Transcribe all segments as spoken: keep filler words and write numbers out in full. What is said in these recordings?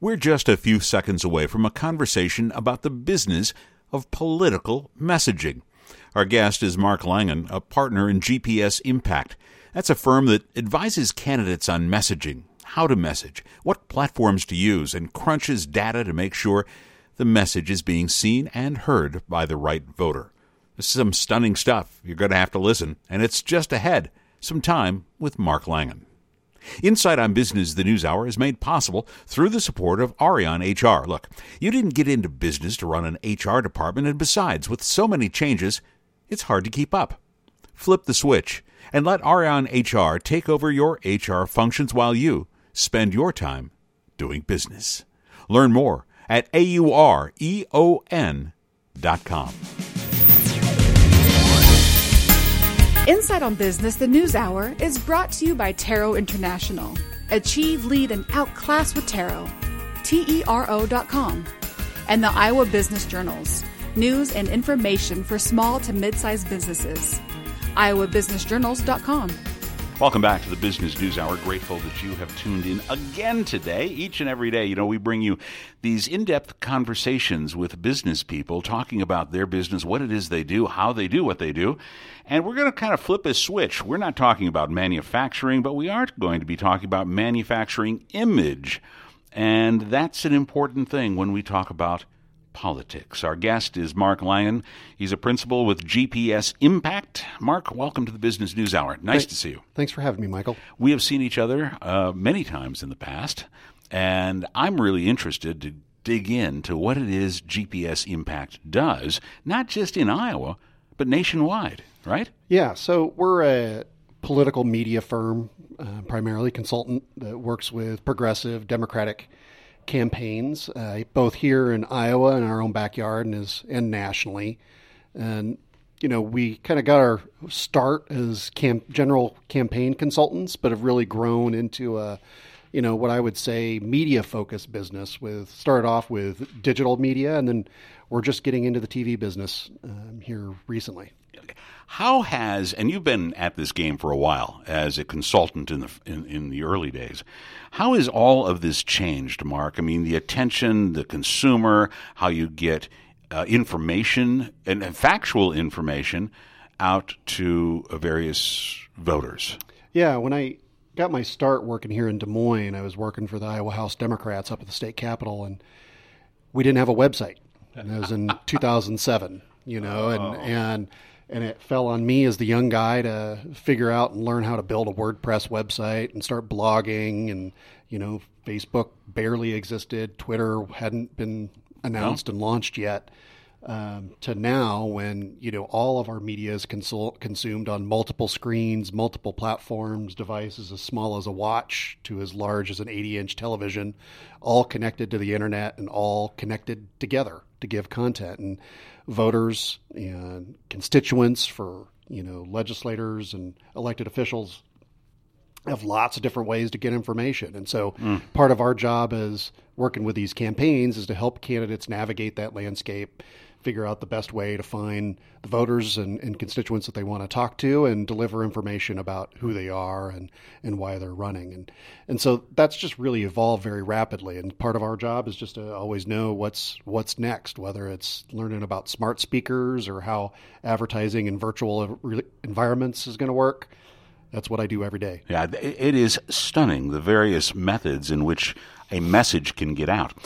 We're just a few seconds away from a conversation about the business of political messaging. Our guest is Mark Langan, a partner in G P S Impact. That's a firm that advises candidates on messaging, how to message, what platforms to use, and crunches data to make sure the message is being seen and heard by the right voter. This is some stunning stuff. You're going to have to listen, and it's just ahead. Some time with Mark Langan. Insight on Business, the News Hour, is made possible through the support of Arion H R. Look, you didn't get into business to run an H R department, and besides, with so many changes, it's hard to keep up. Flip the switch and let Arion H R take over your H R functions while you spend your time doing business. Learn more at A U R E O N dot com. Insight on Business, the News Hour, is brought to you by Taro International. Achieve, lead, and outclass with Taro. T E R O dot com. And the Iowa Business Journals. News and information for small to mid-sized businesses. Iowa Business Journals dot com. Welcome back to the Business News Hour. Grateful that you have tuned in again today. Each and every day, you know, we bring you these in-depth conversations with business people talking about their business, what it is they do, how they do what they do. And we're going to kind of flip a switch. We're not talking about manufacturing, but we are going to be talking about manufacturing image. And that's an important thing when we talk about politics. Our guest is Mark Langan. He's a principal with G P S Impact. Mark, welcome to the Business News Hour. Nice Thanks, to see you. Thanks for having me, Michael. We have seen each other uh, many times in the past, and I'm really interested to dig into what it is G P S Impact does, not just in Iowa, but nationwide, right? Yeah, so we're a political media firm, uh, primarily consultant that works with progressive Democratic campaigns, uh, both here in Iowa in our own backyard and as and nationally. And you know, we kind of got our start as camp, general campaign consultants, but have really grown into a, you know, what I would say media focused business. With started off with digital media, and then we're just getting into the T V business um, here recently. How has, and you've been at this game for a while as a consultant in the in, in the early days, how has all of this changed, Mark? I mean, the attention, the consumer, how you get uh, information and, and factual information out to uh, various voters. Yeah, when I got my start working here in Des Moines, I was working for the Iowa House Democrats up at the state capitol, and we didn't have a website. And that was in two thousand seven, you know, and Oh. and And it fell on me as the young guy to figure out and learn how to build a WordPress website and start blogging. And, you know, Facebook barely existed. Twitter hadn't been announced and launched yet. Um, to now when, you know, all of our media is consult- consumed on multiple screens, multiple platforms, devices as small as a watch to as large as an eighty-inch television, all connected to the internet and all connected together to give content. And voters and constituents for, you know, legislators and elected officials have lots of different ways to get information. And so mm. part of our job as working with these campaigns is to help candidates navigate that landscape, figure out the best way to find the voters and, and constituents that they want to talk to and deliver information about who they are and, and why they're running. And and so that's just really evolved very rapidly. And part of our job is just to always know what's what's next, whether it's learning about smart speakers or how advertising in virtual environments is going to work. That's what I do every day. Yeah, it is stunning, the various methods in which a message can get out.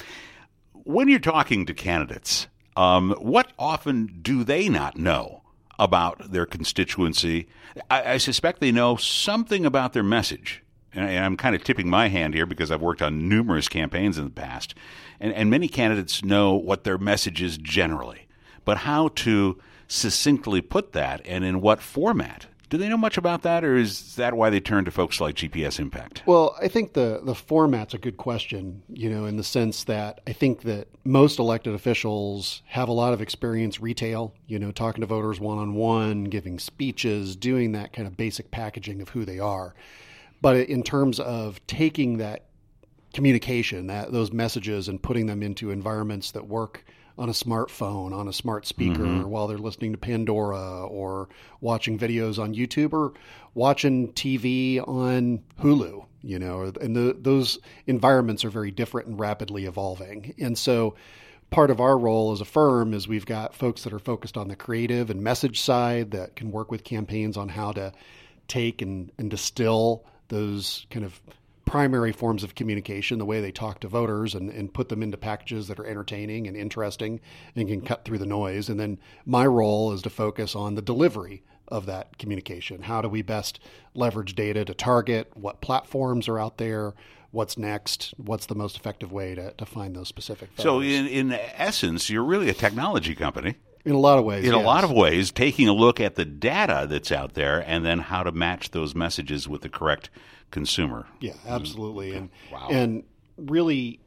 When you're talking to candidates, Um, what often do they not know about their constituency? I, I suspect they know something about their message. And, I, and I'm kind of tipping my hand here because I've worked on numerous campaigns in the past. And, and many candidates know what their message is generally. But how to succinctly put that and in what format? Do they know much about that, or is that why they turn to folks like G P S Impact? Well, I think the, the format's a good question, you know, in the sense that I think that most elected officials have a lot of experience retail, you know, talking to voters one-on-one, giving speeches, doing that kind of basic packaging of who they are. But in terms of taking that communication, that those messages, and putting them into environments that work on a smartphone, on a smart speaker, mm-hmm. or while they're listening to Pandora or watching videos on YouTube or watching T V on Hulu, you know, and the, those environments are very different and rapidly evolving. And so part of our role as a firm is we've got folks that are focused on the creative and message side that can work with campaigns on how to take and, and distill those kind of primary forms of communication, the way they talk to voters, and, and put them into packages that are entertaining and interesting and can cut through the noise. And then my role is to focus on the delivery of that communication. How do we best leverage data to target? What platforms are out there? What's next? What's the most effective way to, to find those specific voters? So in, in essence, you're really a technology company. In a lot of ways, In yes. a lot of ways, taking a look at the data that's out there and then how to match those messages with the correct consumer. Yeah, absolutely. And Wow. and really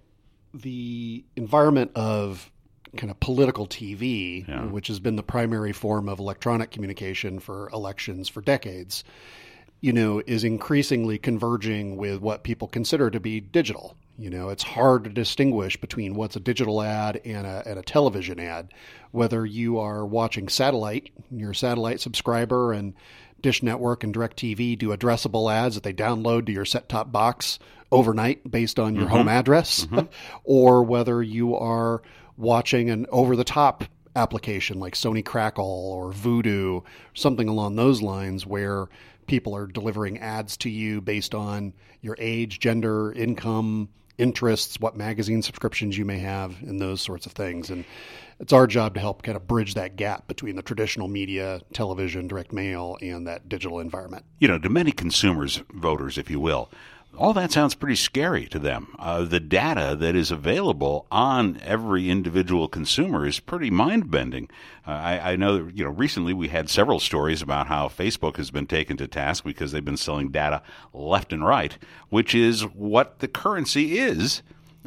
the environment of kind of political T V, Yeah. which has been the primary form of electronic communication for elections for decades, you know, is increasingly converging with what people consider to be digital. You know, it's hard to distinguish between what's a digital ad and a, and a television ad. Whether you are watching satellite, you're a satellite subscriber, and Dish Network and DirecTV do addressable ads that they download to your set-top box overnight based on your mm-hmm. home address, mm-hmm. or whether you are watching an over-the-top application like Sony Crackle or Vudu, something along those lines, where people are delivering ads to you based on your age, gender, income, interests, what magazine subscriptions you may have, and those sorts of things. And it's our job to help kind of bridge that gap between the traditional media, television, direct mail, and that digital environment. You know, to many consumers, voters, if you will, all that sounds pretty scary to them. Uh, the data that is available on every individual consumer is pretty mind-bending. Uh, I, I know, you know, recently we had several stories about how Facebook has been taken to task because they've been selling data left and right, which is what the currency is.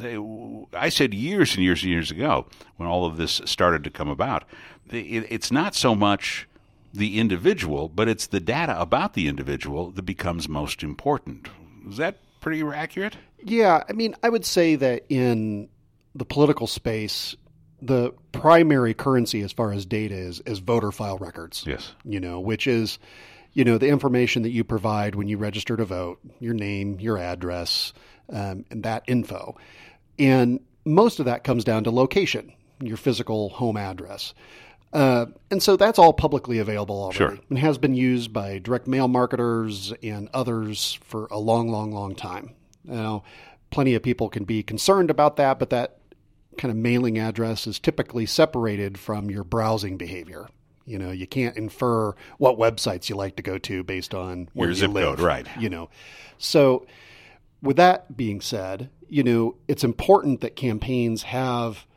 I said years and years and years ago, when all of this started to come about, it's not so much the individual, but it's the data about the individual that becomes most important. Is that pretty accurate? Yeah, I mean, I would say that in the political space, the primary currency as far as data is, is voter file records. Yes. You know, which is, you know, the information that you provide when you register to vote, your name, your address, um, and that info. And most of that comes down to location, your physical home address. Uh, and so that's all publicly available already. Sure. And has been used by direct mail marketers and others for a long, long, long time. Now, plenty of people can be concerned about that, but that kind of mailing address is typically separated from your browsing behavior. You know, you can't infer what websites you like to go to based on where your you zip live, code, right? You know, so with that being said, you know, it's important that campaigns have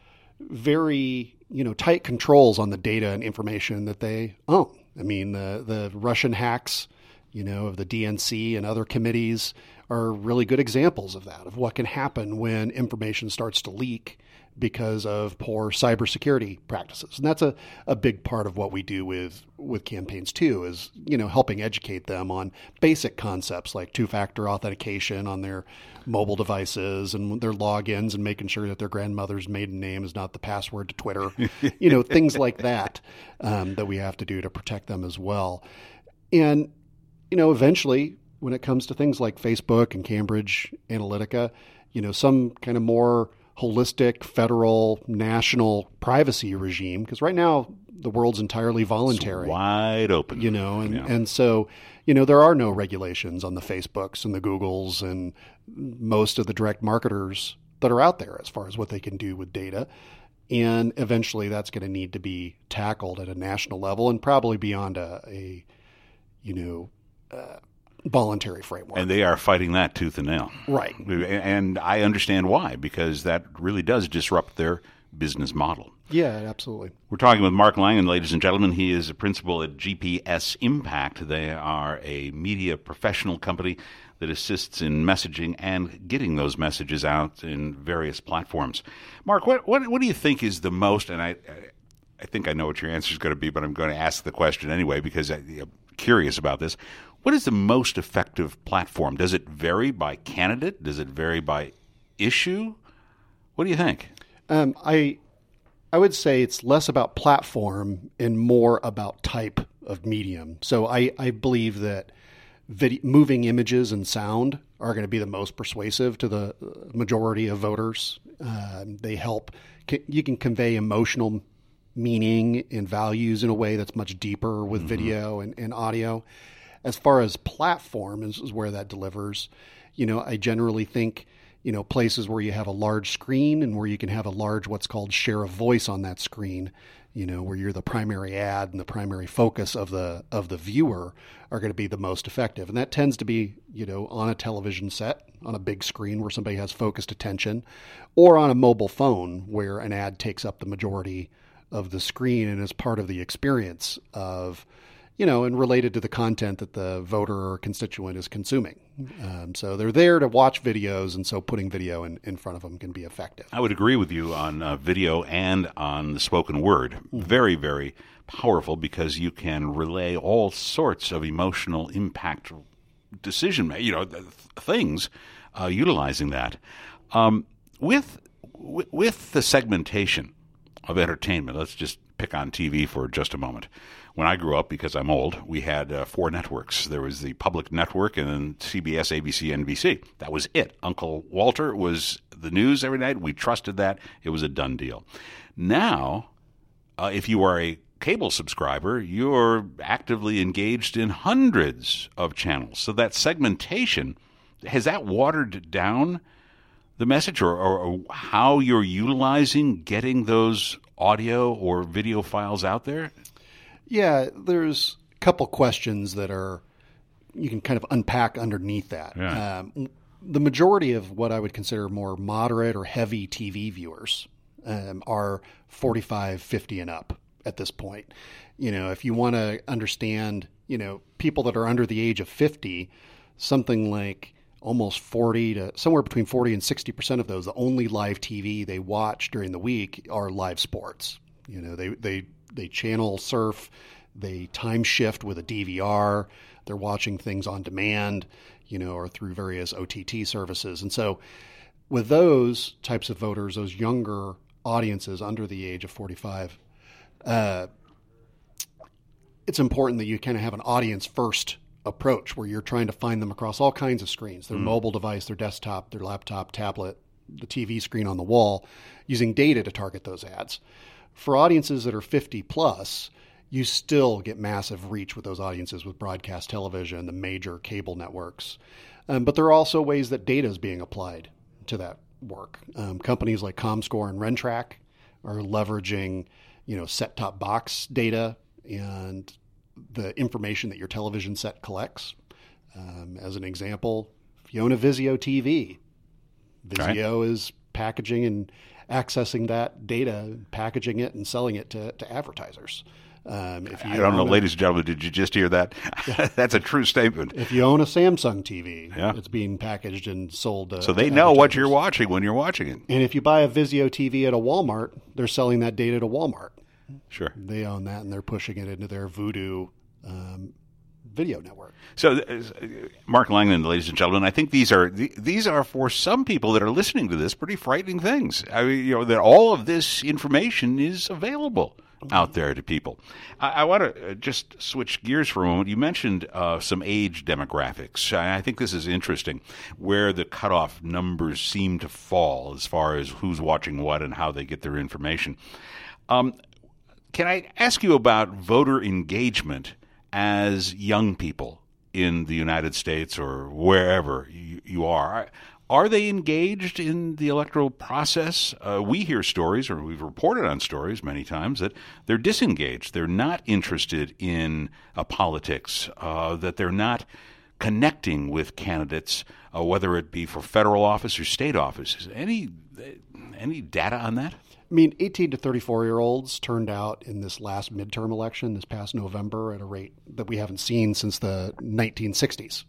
very, you know, tight controls on the data and information that they own. I mean, the, the Russian hacks, you know, of the D N C and other committees are really good examples of that, of what can happen when information starts to leak because of poor cybersecurity practices. And that's a, a big part of what we do with, with campaigns too, is, you know, helping educate them on basic concepts like two-factor authentication on their mobile devices and their logins, and making sure that their grandmother's maiden name is not the password to Twitter, you know, things like that, um, that we have to do to protect them as well. And, you know, eventually when it comes to things like Facebook and Cambridge Analytica, you know, some kind of more holistic federal national privacy regime, because right now the world's entirely voluntary. It's wide open. You know, and, yeah. and so, you know, there are no regulations on the Facebooks and the Googles and most of the direct marketers that are out there as far as what they can do with data. And eventually that's going to need to be tackled at a national level and probably beyond a, a you know, uh, voluntary framework. And they are fighting that tooth and nail. Right. And I understand why, because that really does disrupt their business model. Yeah, absolutely. We're talking with Mark Langen, ladies and gentlemen. He is a principal at G P S Impact. They are a media professional company that assists in messaging and getting those messages out in various platforms. Mark, what what, what do you think is the most, and I, I think I know what your answer is going to be, but I'm going to ask the question anyway because I'm curious about this. What is the most effective platform? Does it vary by candidate? Does it vary by issue? What do you think? Um, I I would say it's less about platform and more about type of medium. So I, I believe that video, moving images and sound are going to be the most persuasive to the majority of voters. Uh, they help, you can convey emotional meaning and values in a way that's much deeper with mm-hmm. video and, and audio. As far as platform is, is where that delivers, you know, I generally think, you know, places where you have a large screen and where you can have a large, what's called share of voice on that screen, you know, where you're the primary ad and the primary focus of the, of the viewer are going to be the most effective. And that tends to be, you know, on a television set, on a big screen where somebody has focused attention, or on a mobile phone where an ad takes up the majority of the screen and is part of the experience of, you know, and related to the content that the voter or constituent is consuming. Um, so they're there to watch videos, and so putting video in, in front of them can be effective. I would agree with you on uh, video and on the spoken word. Mm-hmm. Very, very powerful, because you can relay all sorts of emotional impact decision, you know, th- things uh, utilizing that. Um, with w- with the segmentation of entertainment, let's just pick on T V for just a moment. When I grew up, because I'm old, we had uh, four networks. There was the public network and then C B S, A B C, N B C. That was it. Uncle Walter was the news every night. We trusted that. It was a done deal. Now, uh, if you are a cable subscriber, you're actively engaged in hundreds of channels. So that segmentation, has that watered down the message, or, or, or how you're utilizing getting those audio or video files out there? Yeah, there's a couple questions that are, you can kind of unpack underneath that. Yeah. Um, the majority of what I would consider more moderate or heavy T V viewers um, are forty-five, fifty and up at this point. You know, if you want to understand, you know, people that are under the age of fifty, something like almost forty to somewhere between forty and sixty percent of those, the only live T V they watch during the week are live sports. You know, they, they, they channel surf, they time shift with a D V R, they're watching things on demand, you know, or through various O T T services. And so with those types of voters, those younger audiences under the age of forty-five, uh, it's important that you kind of have an audience first approach where you're trying to find them across all kinds of screens, their mm. mobile device, their desktop, their laptop, tablet, the T V screen on the wall, using data to target those ads. For audiences that are fifty plus, you still get massive reach with those audiences with broadcast television, the major cable networks. Um, but there are also ways that data is being applied to that work. Um, companies like ComScore and Rentrack are leveraging, you know, set-top box data and the information that your television set collects. Um, as an example, if you own a Vizio T V, Vizio right. is packaging and accessing that data, packaging it and selling it to, to advertisers. Um, if you I don't know, a, ladies and gentlemen, did you just hear that? That's a true statement. If you own a Samsung T V, yeah. it's being packaged and sold to So they to know what you're watching when you're watching it. And if you buy a Vizio T V at a Walmart, they're selling that data to Walmart. Sure. They own that, and they're pushing it into their Vudu um, video network. So, uh, Mark Langman, ladies and gentlemen, I think these are these are for some people that are listening to this pretty frightening things. I mean, you know, that all of this information is available out there to people. I, I want to just switch gears for a moment. You mentioned uh, some age demographics. I think this is interesting, where the cutoff numbers seem to fall as far as who's watching what and how they get their information. Um, can I ask you about voter engagement as young people in the United States or wherever you, you are? Are they engaged in the electoral process? Uh, we hear stories, or we've reported on stories many times, that they're disengaged. They're not interested in uh, politics, uh, that they're not connecting with candidates, uh, whether it be for federal office or state office. Any, any data on that? I mean, eighteen to thirty-four-year-olds turned out in this last midterm election this past November at a rate that we haven't seen since the nineteen sixties.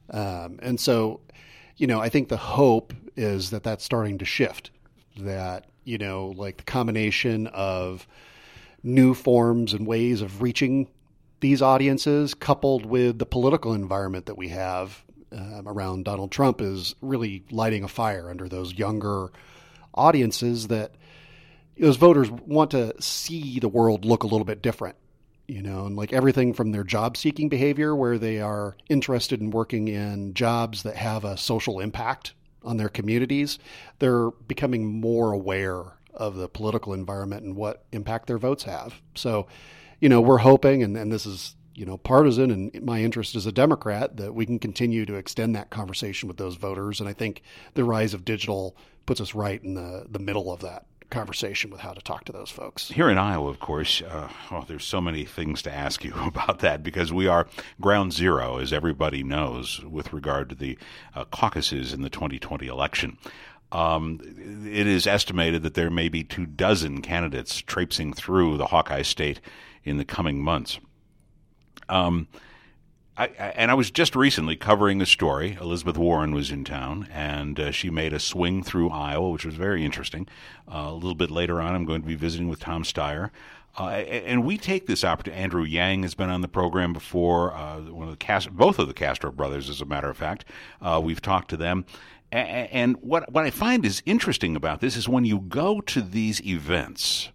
Um, and so, you know, I think the hope is that that's starting to shift, that, you know, like the combination of new forms and ways of reaching these audiences coupled with the political environment that we have uh, around Donald Trump is really lighting a fire under those younger audiences that those voters want to see the world look a little bit different You know, and like everything from their job-seeking behavior, where they are interested in working in jobs that have a social impact on their communities, they're becoming more aware of the political environment and what impact their votes have. So, you know, we're hoping, and, and this is, you know, partisan and my interest as a Democrat, that we can continue to extend that conversation with those voters. And I think the rise of digital puts us right in the, the middle of that conversation with how to talk to those folks. Here in Iowa, of course, uh, oh, there's so many things to ask you about that, because we are ground zero, as everybody knows, with regard to the uh, caucuses in the twenty twenty election. Um, it is estimated that there may be two dozen candidates traipsing through the Hawkeye State in the coming months. Um, I, I, and I was just recently covering a story. Elizabeth Warren was in town, and uh, she made a swing through Iowa, which was very interesting. Uh, a little bit later on, I'm going to be visiting with Tom Steyer. Uh, and we take this opportunity. Andrew Yang has been on the program before, uh, one of the Cast- both of the Castro brothers, as a matter of fact. Uh, we've talked to them. A- and what, what I find is interesting about this is when you go to these events,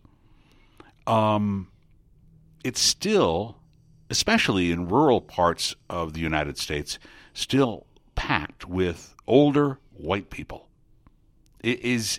um, it's still, especially in rural parts of the United States, still packed with older white people. It is,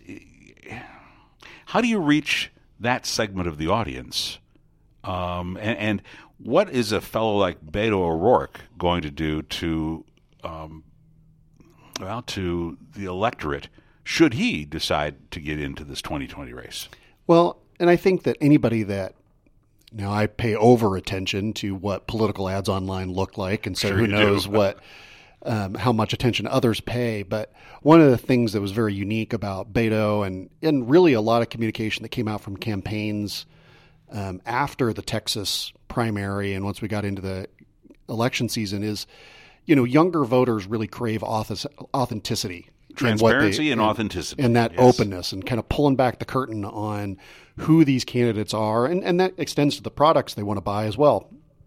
how do you reach that segment of the audience? Um, and, and what is a fellow like Beto O'Rourke going to do to, um, well, to the electorate, should he decide to get into this twenty twenty race? Well, and I think that anybody that, now, I pay over attention to what political ads online look like, and so Sure who you knows do. what, um, how much attention others pay. But one of the things that was very unique about Beto, and, and really a lot of communication that came out from campaigns um, after the Texas primary and once we got into the election season, is, you know, younger voters really crave auth- authenticity. Transparency they, and and authenticity. And that Yes. openness, and kind of pulling back the curtain on who these candidates are. And, and that extends to the products they want to buy as well.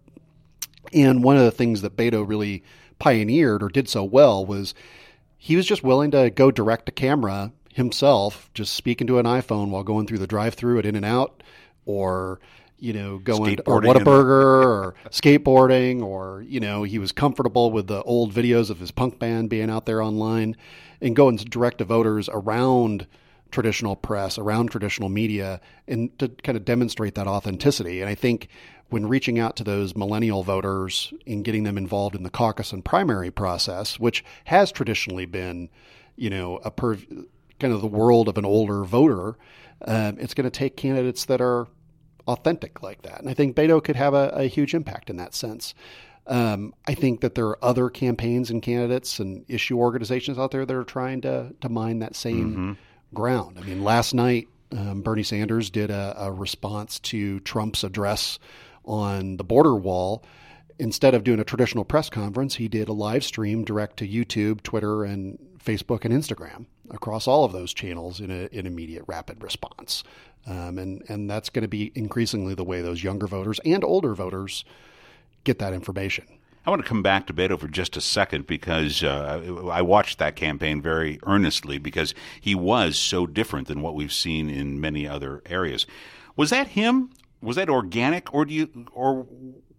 And one of the things that Beto really pioneered or did so well was he was just willing to go direct to camera himself, just speaking to an iPhone while going through the drive-through at In-N-Out, or, you know, going to or Skateboarding in the- Whataburger or skateboarding, or, you know, he was comfortable with the old videos of his punk band being out there online, and going direct to voters around traditional press, around traditional media, and to kind of demonstrate that authenticity. And I think when reaching out to those millennial voters and getting them involved in the caucus and primary process, which has traditionally been, you know, a per, kind of the world of an older voter, um, it's going to take candidates that are authentic like that. And I think Beto could have a, a huge impact in that sense. Um, I think that there are other campaigns and candidates and issue organizations out there that are trying to to mine that same mm-hmm. ground. I mean, last night, um, Bernie Sanders did a, a response to Trump's address on the border wall. Instead of doing a traditional press conference, he did a live stream direct to YouTube, Twitter, and Facebook and Instagram, across all of those channels in a, an immediate rapid response. Um, and, and that's going to be increasingly the way those younger voters and older voters get that information. I want to come back to Beto for just a second, because uh, I watched that campaign very earnestly, because he was so different than what we've seen in many other areas. Was that him? Was that organic, or do you, or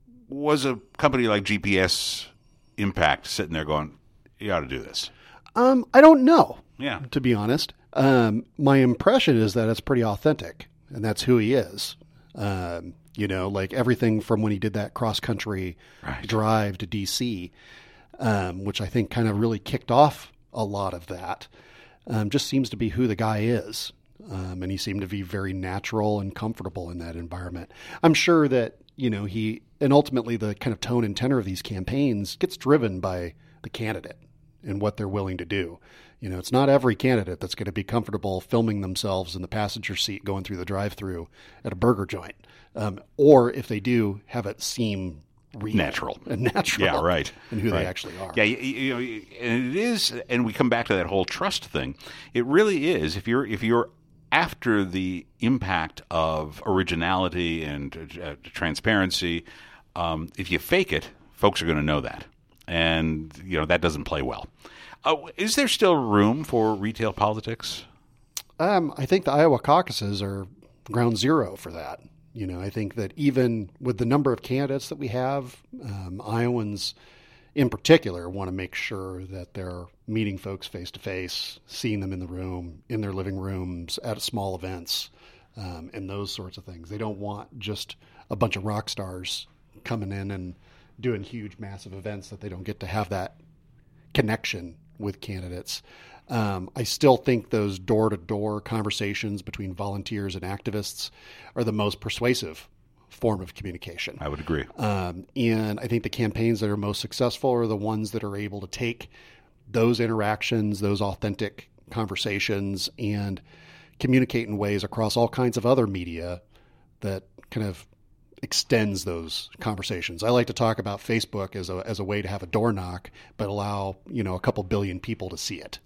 was a company like G P S Impact sitting there going, "You ought to do this"? Um, I don't know. Yeah, to be honest, um, my impression is that it's pretty authentic, and that's who he is. Um, You know, like everything from when he did that cross-country right. drive to D C, um, which I think kind of really kicked off a lot of that, um, just seems to be who the guy is. Um, and he seemed to be very natural and comfortable in that environment. I'm sure that, you know, he, and ultimately the kind of tone and tenor of these campaigns gets driven by the candidate and what they're willing to do. You know, it's not every candidate that's going to be comfortable filming themselves in the passenger seat going through the drive-through at a burger joint. Um, or if they do, have it seem real natural and natural. Yeah, right. And who right. they actually are. Yeah, you, you know, and it is, and we come back to that whole trust thing. It really is. If you're if you're after the impact of originality and uh, transparency, um, if you fake it, folks are going to know that, and you know that doesn't play well. Uh, is there still room for retail politics? Um, I think the Iowa caucuses are ground zero for that. You know, I think that even with the number of candidates that we have, um, Iowans in particular want to make sure that they're meeting folks face to face, seeing them in the room, in their living rooms, at small events, um, and those sorts of things. They don't want just a bunch of rock stars coming in and doing huge, massive events that they don't get to have that connection with candidates. Um, I still think those door-to-door conversations between volunteers and activists are the most persuasive form of communication. I would agree. Um, and I think the campaigns that are most successful are the ones that are able to take those interactions, those authentic conversations, and communicate in ways across all kinds of other media that kind of extends those conversations. I like to talk about Facebook as a as a way to have a door knock, but allow, you know, a couple billion people to see it.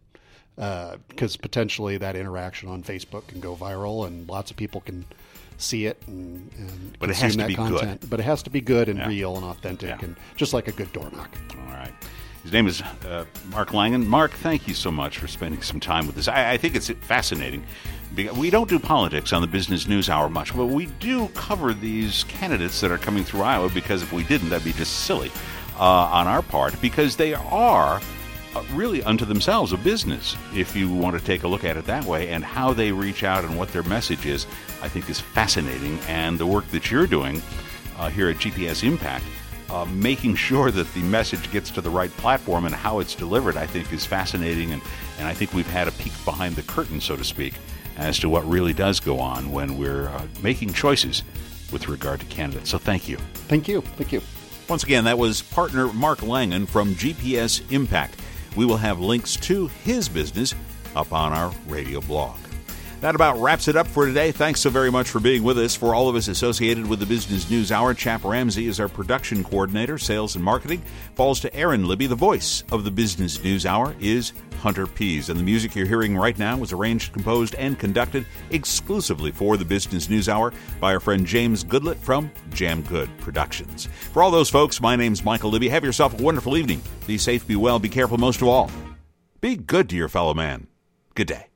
Because uh, potentially that interaction on Facebook can go viral and lots of people can see it and, and but it consume has to that be content. good. But it has to be good and yeah. real and authentic, yeah. and just like a good door knock. All right. His name is uh, Mark Langan. Mark, thank you so much for spending some time with us. I, I think it's fascinating. We don't do politics on the Business News Hour much, but we do cover these candidates that are coming through Iowa, because if we didn't, that'd be just silly uh, on our part, because they are uh, really unto themselves a business, if you want to take a look at it that way. And how they reach out and what their message is, I think, is fascinating. And the work that you're doing uh, here at G P S Impact, Uh, making sure that the message gets to the right platform and how it's delivered, I think, is fascinating. And, and I think we've had a peek behind the curtain, so to speak, as to what really does go on when we're uh, making choices with regard to candidates. So thank you. Thank you. Thank you. Once again, that was partner Mark Langan from G P S Impact. We will have links to his business up on our radio blog. That about wraps it up for today. Thanks so very much for being with us. For all of us associated with the Business News Hour, Chap Ramsey is our production coordinator. Sales and marketing falls to Aaron Libby. The voice of the Business News Hour is Hunter Pease. And the music you're hearing right now was arranged, composed, and conducted exclusively for the Business News Hour by our friend James Goodlett from Jam Good Productions. For all those folks, my name's Michael Libby. Have yourself a wonderful evening. Be safe, be well, be careful, most of all, be good to your fellow man. Good day.